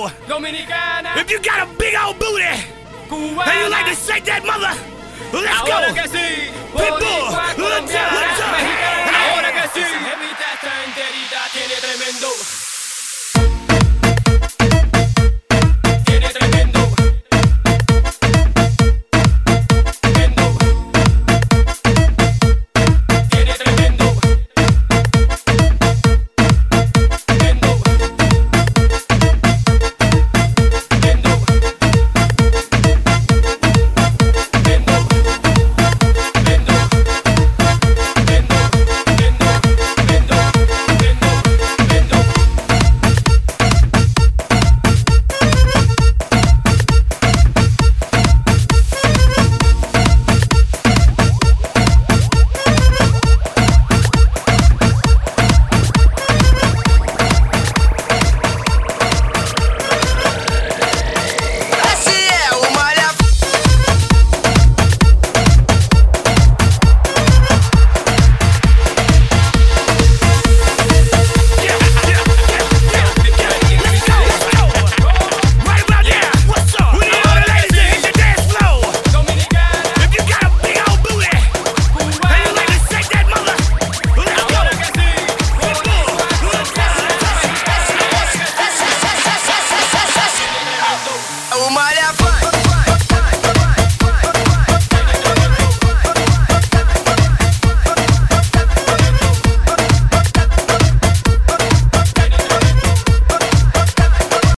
Pitbull. Dominicana, If you got a big old booty cubana, and you like to shake that mother, let's go. ahora que sí, Pitbull, boricua, let's go, colombiana, let's go. mexicana, ahora que sí. Esa jevita, esta enterita tiene tremendo.